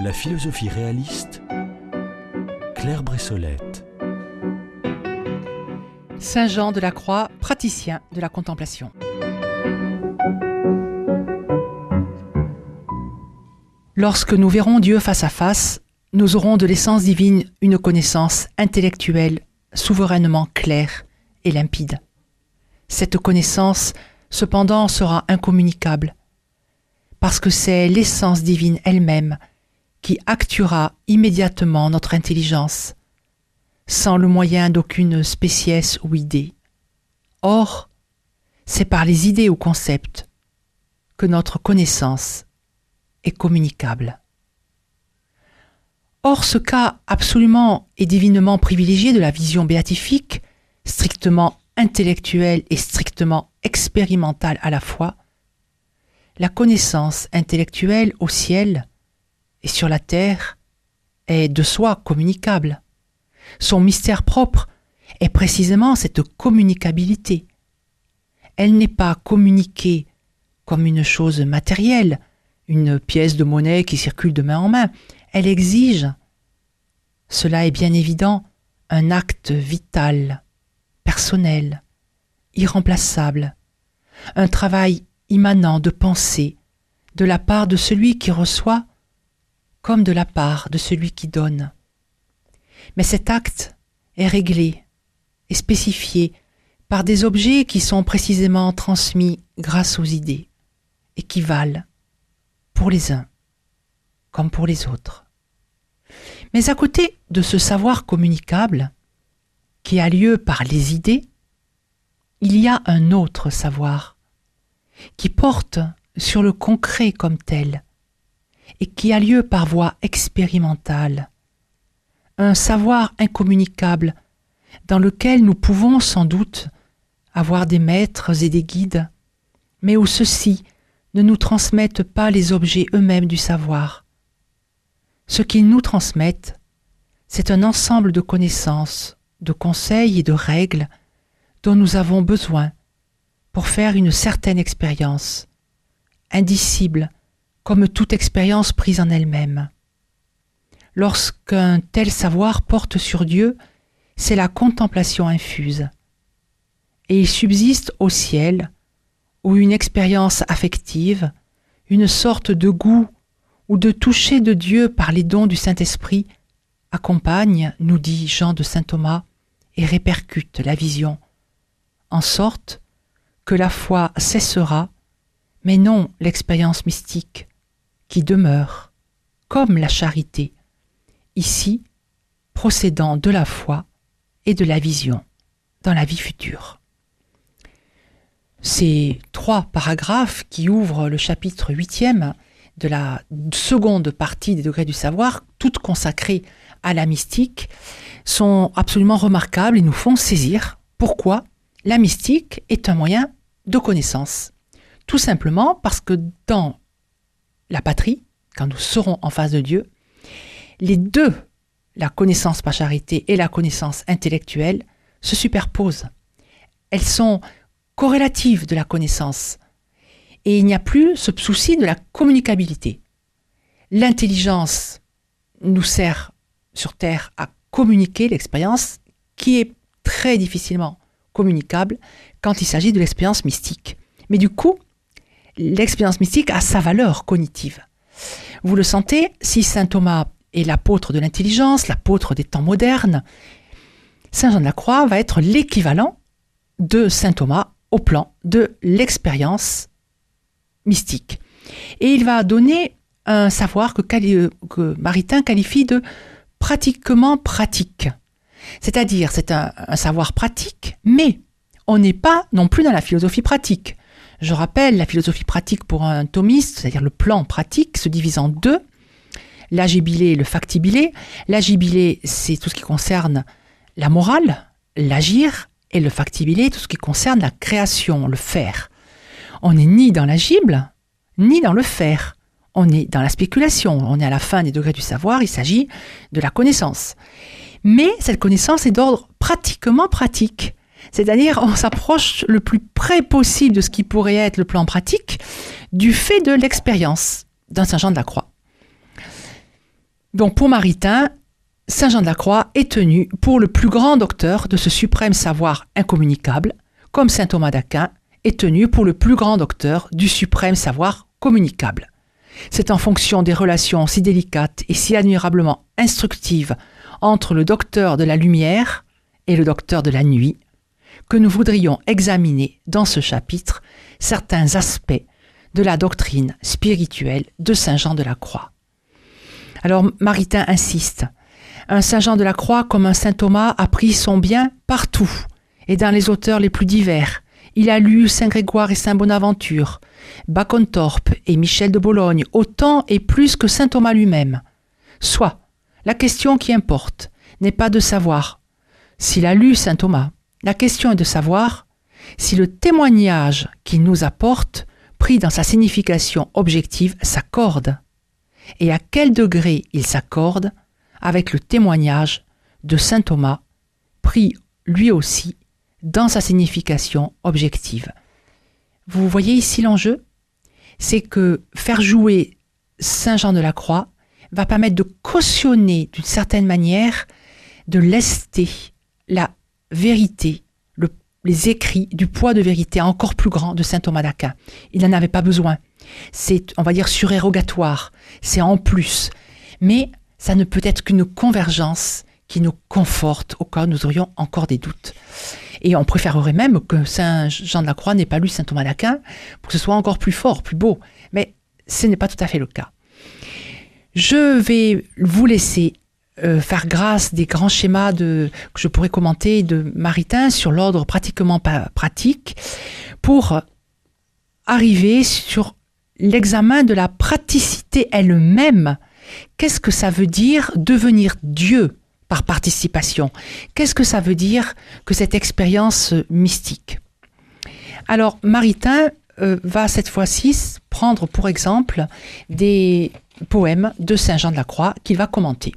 La philosophie réaliste, Claire Bressolette. Saint Jean de la Croix, praticien de la contemplation. Lorsque nous verrons Dieu face à face, nous aurons de l'essence divine une connaissance intellectuelle souverainement claire et limpide. Cette connaissance, cependant, sera incommunicable, parce que c'est l'essence divine elle-même qui actuera immédiatement notre intelligence, sans le moyen d'aucune spéciesse ou idée. Or, c'est par les idées ou concepts que notre connaissance est communicable. Or, ce cas absolument et divinement privilégié de la vision béatifique, strictement intellectuelle et strictement expérimentale à la fois, la connaissance intellectuelle au ciel et sur la terre est de soi communicable. Son mystère propre est précisément cette communicabilité. Elle n'est pas communiquée comme une chose matérielle, une pièce de monnaie qui circule de main en main. Elle exige, cela est bien évident, un acte vital, personnel, irremplaçable, un travail immanent de pensée de la part de celui qui reçoit comme de la part de celui qui donne. Mais cet acte est réglé et spécifié par des objets qui sont précisément transmis grâce aux idées et qui valent pour les uns comme pour les autres. Mais à côté de ce savoir communicable qui a lieu par les idées, il y a un autre savoir qui porte sur le concret comme tel et qui a lieu par voie expérimentale, un savoir incommunicable dans lequel nous pouvons sans doute avoir des maîtres et des guides, mais où ceux-ci ne nous transmettent pas les objets eux-mêmes du savoir. Ce qu'ils nous transmettent, c'est un ensemble de connaissances, de conseils et de règles dont nous avons besoin pour faire une certaine expérience, indicible comme toute expérience prise en elle-même. Lorsqu'un tel savoir porte sur Dieu, c'est la contemplation infuse. Et il subsiste au ciel, où une expérience affective, une sorte de goût ou de toucher de Dieu par les dons du Saint-Esprit, accompagne, nous dit Jean de Saint Thomas, et répercute la vision, en sorte que la foi cessera, mais non l'expérience mystique, qui demeure, comme la charité, ici, procédant de la foi et de la vision dans la vie future. Ces 3 paragraphes qui ouvrent le chapitre 8e de la seconde partie des degrés du savoir, toutes consacrées à la mystique, sont absolument remarquables et nous font saisir pourquoi la mystique est un moyen de connaissance. Tout simplement parce que dans la patrie, quand nous serons en face de Dieu, les deux, la connaissance par charité et la connaissance intellectuelle, se superposent. Elles sont corrélatives de la connaissance. Et il n'y a plus ce souci de la communicabilité. L'intelligence nous sert sur Terre à communiquer l'expérience qui est très difficilement communicable quand il s'agit de l'expérience mystique. Mais du coup, l'expérience mystique a sa valeur cognitive. Vous le sentez, si saint Thomas est l'apôtre de l'intelligence, l'apôtre des temps modernes, saint Jean de la Croix va être l'équivalent de saint Thomas au plan de l'expérience mystique. Et il va donner un savoir que Maritain qualifie de pratiquement pratique. C'est-à-dire, c'est un savoir pratique, mais on n'est pas non plus dans la philosophie pratique. Je rappelle, la philosophie pratique pour un thomiste, c'est-à-dire le plan pratique, se divise en 2, l'agibilé et le factibilé. L'agibilé, c'est tout ce qui concerne la morale, l'agir, et le factibilé, tout ce qui concerne la création, le faire. On n'est ni dans l'agible, ni dans le faire. On est dans la spéculation. On est à la fin des degrés du savoir, il s'agit de la connaissance. Mais cette connaissance est d'ordre pratiquement pratique. C'est-à-dire, on s'approche le plus près possible de ce qui pourrait être le plan pratique du fait de l'expérience d'un Saint Jean de la Croix. Donc pour Maritain, Saint Jean de la Croix est tenu pour le plus grand docteur de ce suprême savoir incommunicable, comme Saint Thomas d'Aquin est tenu pour le plus grand docteur du suprême savoir communicable. C'est en fonction des relations si délicates et si admirablement instructives entre le docteur de la lumière et le docteur de la nuit que nous voudrions examiner dans ce chapitre certains aspects de la doctrine spirituelle de Saint Jean de la Croix. Alors Maritain insiste. Un Saint Jean de la Croix comme un Saint Thomas a pris son bien partout et dans les auteurs les plus divers. Il a lu Saint Grégoire et Saint Bonaventure, Bacontorpe et Michel de Bologne, autant et plus que Saint Thomas lui-même. Soit, la question qui importe n'est pas de savoir s'il a lu Saint Thomas. La question est de savoir si le témoignage qu'il nous apporte, pris dans sa signification objective, s'accorde. Et à quel degré il s'accorde avec le témoignage de Saint Thomas, pris lui aussi dans sa signification objective. Vous voyez ici l'enjeu? C'est que faire jouer Saint Jean de la Croix va permettre de cautionner d'une certaine manière, de lester la vérité, les écrits du poids de vérité encore plus grand de Saint Thomas d'Aquin. Il n'en avait pas besoin. C'est, on va dire, surérogatoire. C'est en plus. Mais ça ne peut être qu'une convergence qui nous conforte au cas où nous aurions encore des doutes. Et on préférerait même que Saint Jean de la Croix n'ait pas lu Saint Thomas d'Aquin pour que ce soit encore plus fort, plus beau. Mais ce n'est pas tout à fait le cas. Je vais vous laisser faire grâce des grands schémas que je pourrais commenter de Maritain sur l'ordre pratiquement pratique pour arriver sur l'examen de la praticité elle-même. Qu'est-ce que ça veut dire devenir Dieu par participation? Qu'est-ce que ça veut dire que cette expérience mystique? Alors, Maritain va cette fois-ci prendre pour exemple des poèmes de Saint Jean de la Croix qu'il va commenter.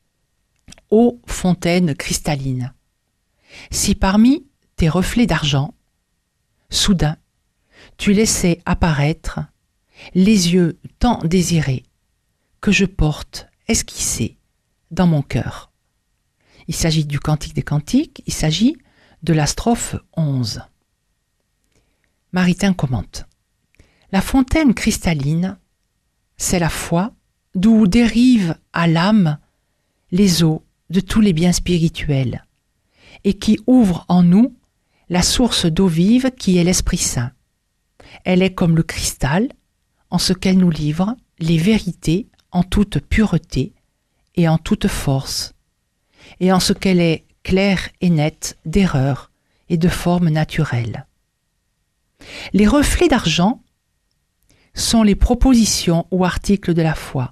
Ô fontaine cristalline, si parmi tes reflets d'argent, soudain, tu laissais apparaître les yeux tant désirés que je porte esquissés dans mon cœur. Il s'agit du Cantique des Cantiques, il s'agit de la strophe 11. Maritain commente. La fontaine cristalline, c'est la foi d'où dérivent à l'âme les eaux de tous les biens spirituels et qui ouvre en nous la source d'eau vive qui est l'Esprit Saint. Elle est comme le cristal en ce qu'elle nous livre les vérités en toute pureté et en toute force, et en ce qu'elle est claire et nette d'erreurs et de formes naturelles. Les reflets d'argent sont les propositions ou articles de la foi.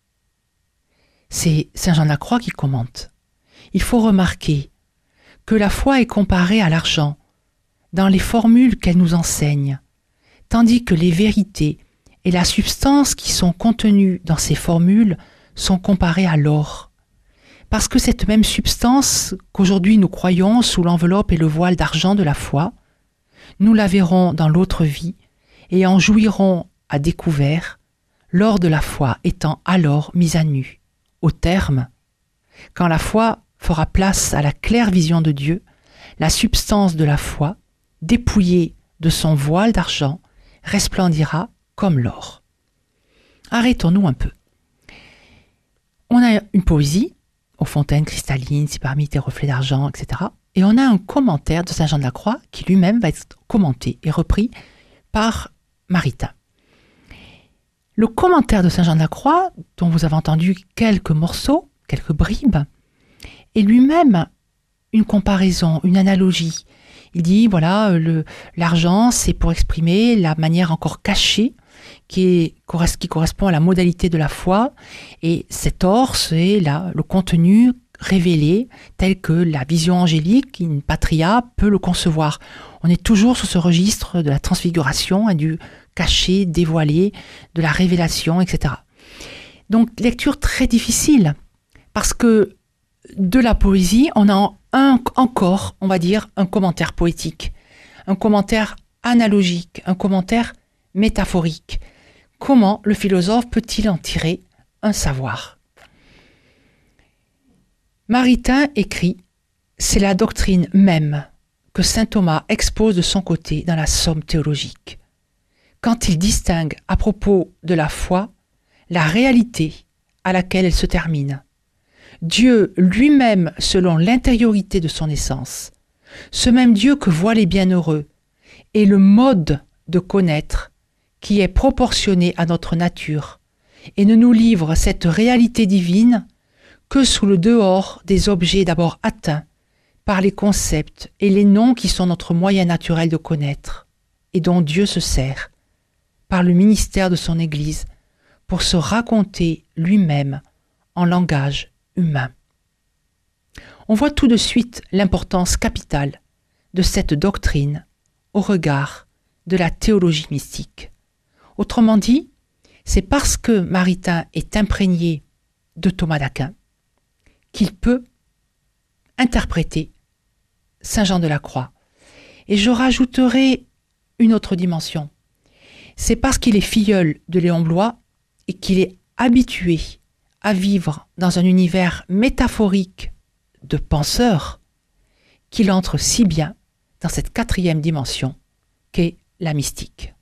C'est Saint Jean de la Croix qui commente. Il faut remarquer que la foi est comparée à l'argent dans les formules qu'elle nous enseigne, tandis que les vérités et la substance qui sont contenues dans ces formules sont comparées à l'or. Parce que cette même substance qu'aujourd'hui nous croyons sous l'enveloppe et le voile d'argent de la foi, nous la verrons dans l'autre vie et en jouirons à découvert, lors de la foi étant alors mise à nu. Au terme, quand la foi fera place à la claire vision de Dieu, la substance de la foi, dépouillée de son voile d'argent, resplendira comme l'or. Arrêtons-nous un peu. On a une poésie, aux fontaines cristallines, si parmi tes reflets d'argent, etc. Et on a un commentaire de Saint Jean de la Croix qui lui-même va être commenté et repris par Maritain. Le commentaire de Saint Jean de la Croix, dont vous avez entendu quelques morceaux, quelques bribes, est lui-même une comparaison, une analogie. Il dit, voilà, l'argent, c'est pour exprimer la manière encore cachée qui correspond à la modalité de la foi, et cet or, c'est le contenu révélé tel que la vision angélique, in patria, peut le concevoir. On est toujours sur ce registre de la transfiguration et du caché, dévoilé, de la révélation, etc. Donc, lecture très difficile, parce que de la poésie, on a encore, on va dire, un commentaire poétique, un commentaire analogique, un commentaire métaphorique. Comment le philosophe peut-il en tirer un savoir? Maritain écrit « C'est la doctrine même que saint Thomas expose de son côté dans la Somme théologique, quand il distingue à propos de la foi la réalité à laquelle elle se termine. Dieu lui-même selon l'intériorité de son essence, ce même Dieu que voient les bienheureux, est le mode de connaître qui est proportionné à notre nature et ne nous livre cette réalité divine que sous le dehors des objets d'abord atteints par les concepts et les noms qui sont notre moyen naturel de connaître et dont Dieu se sert par le ministère de son Église pour se raconter lui-même en langage humain. On voit tout de suite l'importance capitale de cette doctrine au regard de la théologie mystique. Autrement dit, c'est parce que Maritain est imprégné de Thomas d'Aquin qu'il peut interpréter Saint Jean de la Croix. Et je rajouterai une autre dimension. C'est parce qu'il est filleul de Léon Bloy et qu'il est habitué à vivre dans un univers métaphorique de penseurs qu'il entre si bien dans cette quatrième dimension qu'est la mystique.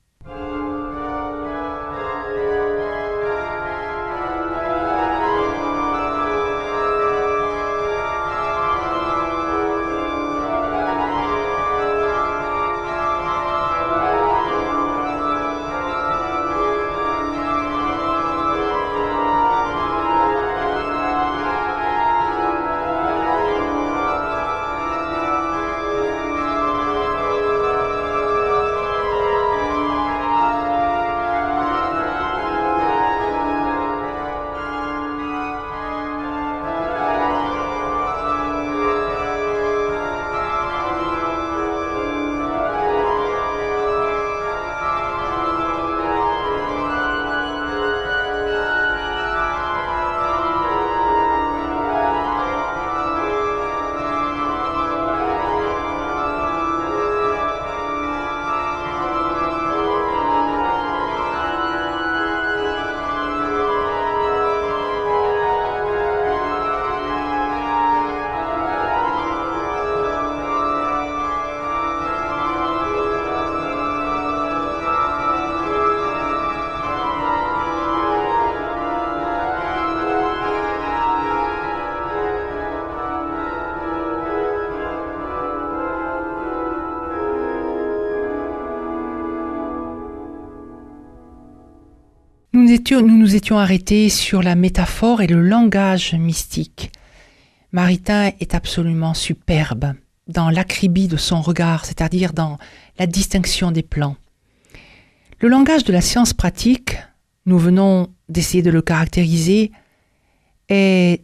Nous nous étions arrêtés sur la métaphore et le langage mystique. Maritain est absolument superbe dans l'acribie de son regard, c'est-à-dire dans la distinction des plans. Le langage de la science pratique, nous venons d'essayer de le caractériser, est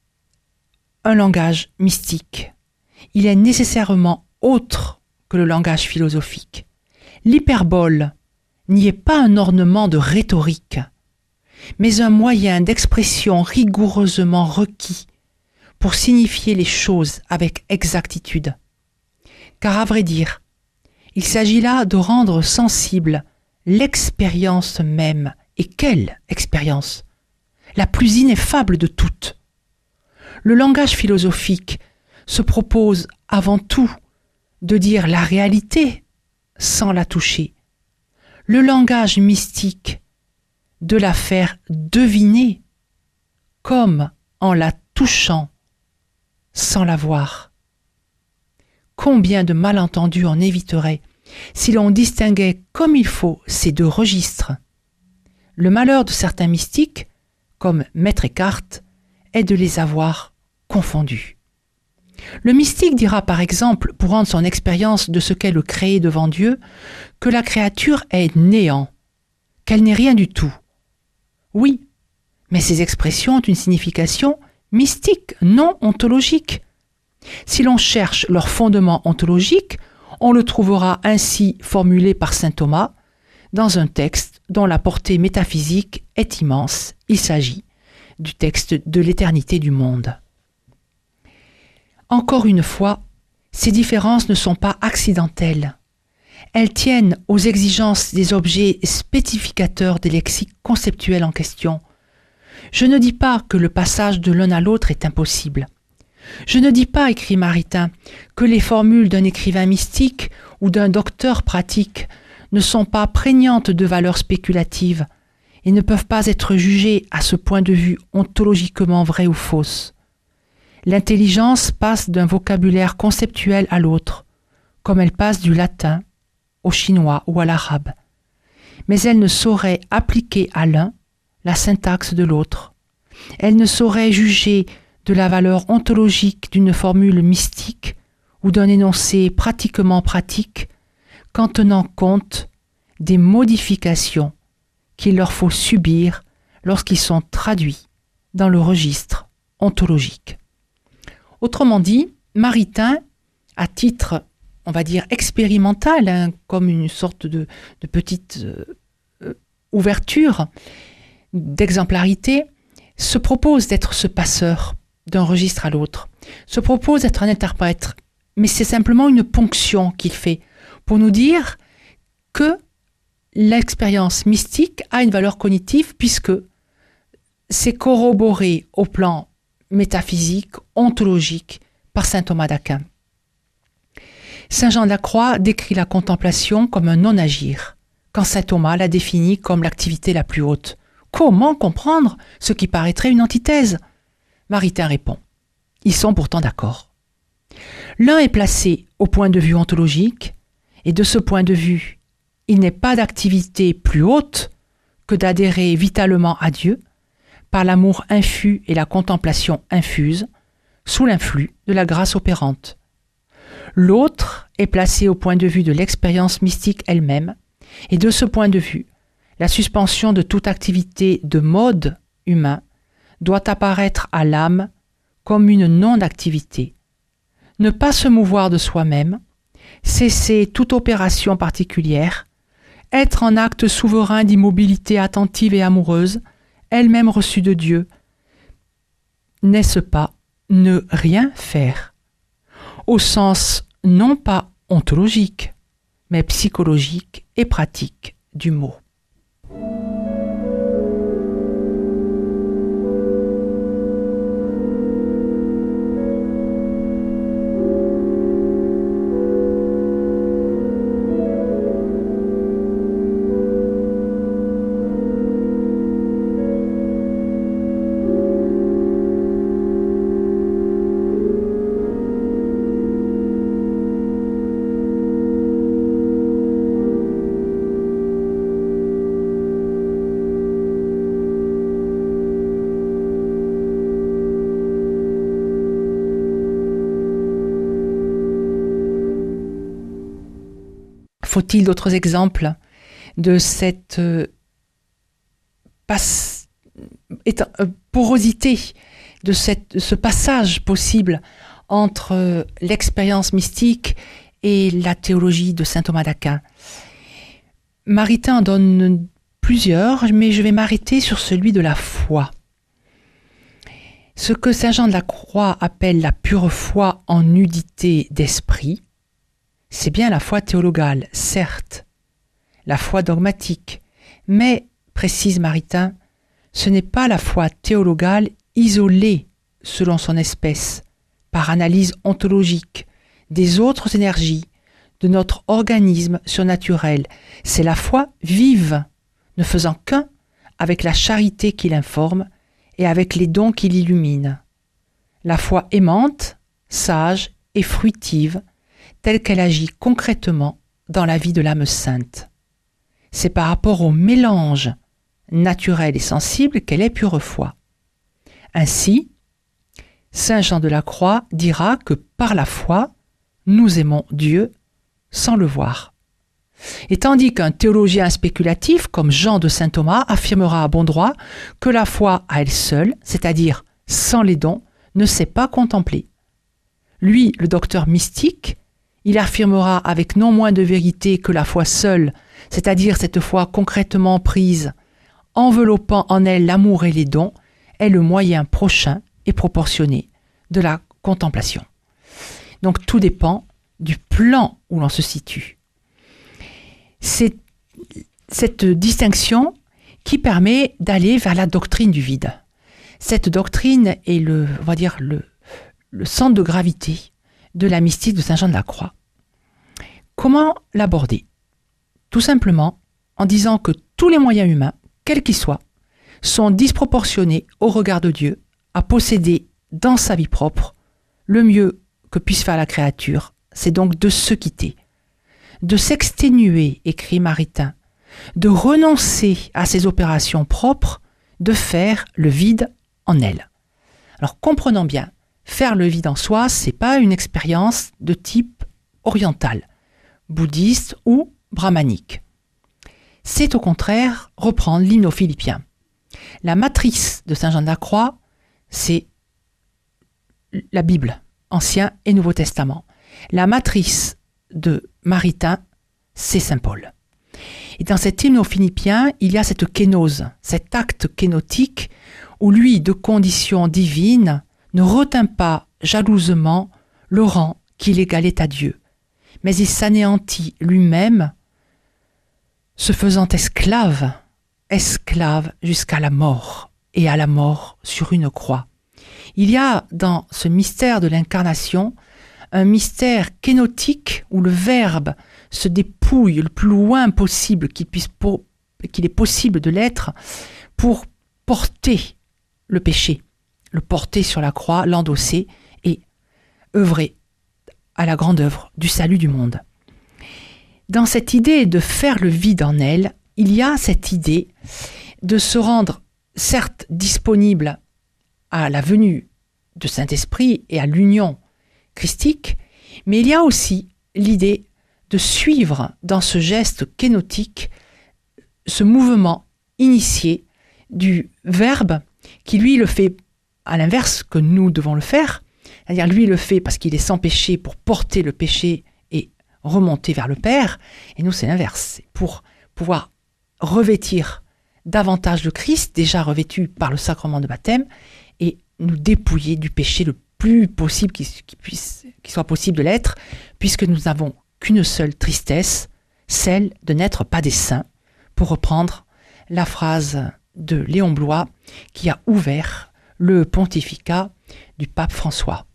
un langage mystique. Il est nécessairement autre que le langage philosophique. L'hyperbole n'y est pas un ornement de rhétorique, mais un moyen d'expression rigoureusement requis pour signifier les choses avec exactitude. Car à vrai dire, il s'agit là de rendre sensible l'expérience même. Et quelle expérience! La plus ineffable de toutes. Le langage philosophique se propose avant tout de dire la réalité sans la toucher. Le langage mystique de la faire deviner comme en la touchant sans la voir. Combien de malentendus on éviterait si l'on distinguait comme il faut ces deux registres. Le malheur de certains mystiques, comme Maître Eckhart, est de les avoir confondus. Le mystique dira par exemple, pour rendre son expérience de ce qu'est le créé devant Dieu, que la créature est néant, qu'elle n'est rien du tout. Oui, mais ces expressions ont une signification mystique, non ontologique. Si l'on cherche leur fondement ontologique, on le trouvera ainsi formulé par saint Thomas dans un texte dont la portée métaphysique est immense. Il s'agit du texte de l'éternité du monde. Encore une fois, ces différences ne sont pas accidentelles. Elles tiennent aux exigences des objets spécificateurs des lexiques conceptuels en question. Je ne dis pas que le passage de l'un à l'autre est impossible. Je ne dis pas, écrit Maritain, que les formules d'un écrivain mystique ou d'un docteur pratique ne sont pas prégnantes de valeurs spéculatives et ne peuvent pas être jugées à ce point de vue ontologiquement vraies ou fausses. L'intelligence passe d'un vocabulaire conceptuel à l'autre, comme elle passe du latin au chinois ou à l'arabe. Mais elle ne saurait appliquer à l'un la syntaxe de l'autre. Elle ne saurait juger de la valeur ontologique d'une formule mystique ou d'un énoncé pratiquement pratique qu'en tenant compte des modifications qu'il leur faut subir lorsqu'ils sont traduits dans le registre ontologique. Autrement dit, Maritain, à titre, on va dire, expérimental, comme une sorte de petite ouverture d'exemplarité, se propose d'être ce passeur d'un registre à l'autre, se propose d'être un interprète, mais c'est simplement une ponction qu'il fait pour nous dire que l'expérience mystique a une valeur cognitive puisque c'est corroboré au plan métaphysique, ontologique, par saint Thomas d'Aquin. Saint Jean de la Croix décrit la contemplation comme un non-agir, quand saint Thomas la définit comme l'activité la plus haute. Comment comprendre ce qui paraîtrait une antithèse ? Maritain répond. Ils sont pourtant d'accord. L'un est placé au point de vue ontologique, et de ce point de vue, il n'est pas d'activité plus haute que d'adhérer vitalement à Dieu par l'amour infus et la contemplation infuse, sous l'influx de la grâce opérante. L'autre est placé au point de vue de l'expérience mystique elle-même, et de ce point de vue, la suspension de toute activité de mode humain doit apparaître à l'âme comme une non-activité. Ne pas se mouvoir de soi-même, cesser toute opération particulière, être en acte souverain d'immobilité attentive et amoureuse, elle-même reçue de Dieu, n'est-ce pas ne rien faire, au sens non pas ontologique, mais psychologique et pratique du mot. Faut-il d'autres exemples de cette porosité, de ce passage possible entre l'expérience mystique et la théologie de saint Thomas d'Aquin? Maritain en donne plusieurs, mais je vais m'arrêter sur celui de la foi. Ce que saint Jean de la Croix appelle la pure foi en nudité d'esprit, c'est bien la foi théologale, certes, la foi dogmatique, mais, précise Maritain, ce n'est pas la foi théologale isolée selon son espèce, par analyse ontologique, des autres énergies, de notre organisme surnaturel. C'est la foi vive, ne faisant qu'un avec la charité qui l'informe et avec les dons qui l'illuminent. La foi aimante, sage et fruitive, telle qu'elle agit concrètement dans la vie de l'âme sainte. C'est par rapport au mélange naturel et sensible qu'elle est pure foi. Ainsi, saint Jean de la Croix dira que par la foi, nous aimons Dieu sans le voir. Et tandis qu'un théologien spéculatif comme Jean de saint Thomas affirmera à bon droit que la foi à elle seule, c'est-à-dire sans les dons, ne sait pas contempler. Lui, le docteur mystique, il affirmera avec non moins de vérité que la foi seule, c'est-à-dire cette foi concrètement prise, enveloppant en elle l'amour et les dons, est le moyen prochain et proportionné de la contemplation. Donc tout dépend du plan où l'on se situe. C'est cette distinction qui permet d'aller vers la doctrine du vide. Cette doctrine est le le centre de gravité de la mystique de Saint Jean de la Croix. Comment l'aborder? Tout simplement en disant que tous les moyens humains, quels qu'ils soient, sont disproportionnés au regard de Dieu à posséder dans sa vie propre le mieux que puisse faire la créature, c'est donc de se quitter, de s'exténuer, écrit Maritain, de renoncer à ses opérations propres, de faire le vide en elle. Alors comprenons bien, faire le vide en soi, c'est pas une expérience de type oriental, bouddhiste ou brahmanique. C'est au contraire reprendre l'hymne aux Philippiens. La matrice de Saint Jean de la Croix, c'est la Bible, Ancien et Nouveau Testament. La matrice de Maritain, c'est Saint Paul. Et dans cet hymne aux Philippiens, il y a cette kénose, cet acte kénotique où lui, de condition divine, ne retint pas jalousement le rang qu'il égalait à Dieu, mais il s'anéantit lui-même, se faisant esclave jusqu'à la mort, et à la mort sur une croix. Il y a dans ce mystère de l'incarnation un mystère kénotique où le Verbe se dépouille le plus loin possible qu'il est possible de l'être pour porter le péché, le porter sur la croix, l'endosser et œuvrer à la grande œuvre du salut du monde. Dans cette idée de faire le vide en elle, il y a cette idée de se rendre certes disponible à la venue de Saint-Esprit et à l'union christique, mais il y a aussi l'idée de suivre dans ce geste kénotique ce mouvement initié du Verbe qui lui le fait à l'inverse que nous devons le faire, c'est-à-dire lui le fait parce qu'il est sans péché pour porter le péché et remonter vers le Père, et nous c'est l'inverse, c'est pour pouvoir revêtir davantage de Christ, déjà revêtu par le sacrement de baptême, et nous dépouiller du péché le plus possible qu'il soit possible de l'être, puisque nous n'avons qu'une seule tristesse, celle de n'être pas des saints, pour reprendre la phrase de Léon Bloy qui a ouvert le pontificat du pape François.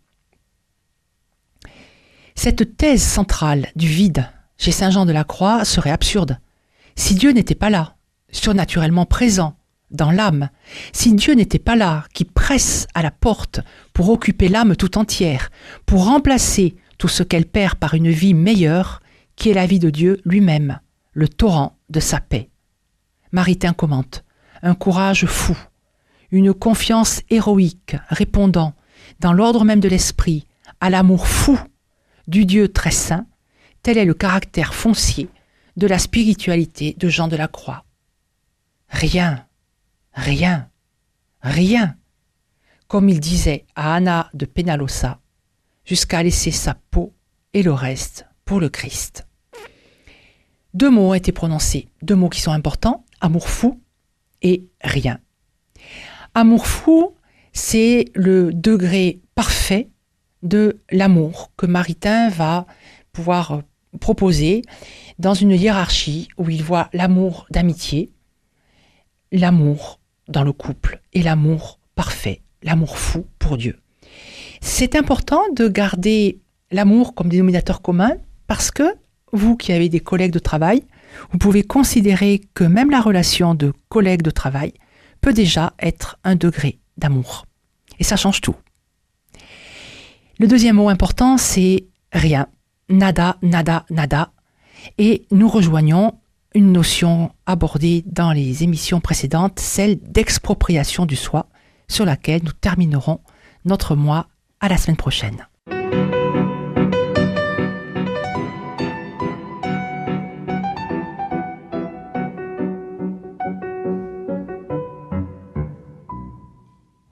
Cette thèse centrale du vide chez Saint Jean de la Croix serait absurde. Si Dieu n'était pas là, surnaturellement présent dans l'âme, si Dieu n'était pas là, qui presse à la porte pour occuper l'âme tout entière, pour remplacer tout ce qu'elle perd par une vie meilleure, qui est la vie de Dieu lui-même, le torrent de sa paix. Maritain commente, un courage fou, une confiance héroïque répondant, dans l'ordre même de l'esprit, à l'amour fou du Dieu très saint, tel est le caractère foncier de la spiritualité de Jean de la Croix. Rien, comme il disait à Anna de Penalosa, jusqu'à laisser sa peau et le reste pour le Christ. 2 mots ont été prononcés, 2 mots qui sont importants, amour fou et rien. Amour fou, c'est le degré parfait de l'amour que Maritain va pouvoir proposer dans une hiérarchie où il voit l'amour d'amitié, l'amour dans le couple et l'amour parfait, l'amour fou pour Dieu. C'est important de garder l'amour comme dénominateur commun parce que vous qui avez des collègues de travail, vous pouvez considérer que même la relation de collègue de travail peut déjà être un degré d'amour. Et ça change tout. Le deuxième mot important, c'est rien. Nada. Et nous rejoignons une notion abordée dans les émissions précédentes, celle d'expropriation du soi, sur laquelle nous terminerons notre mois à la semaine prochaine.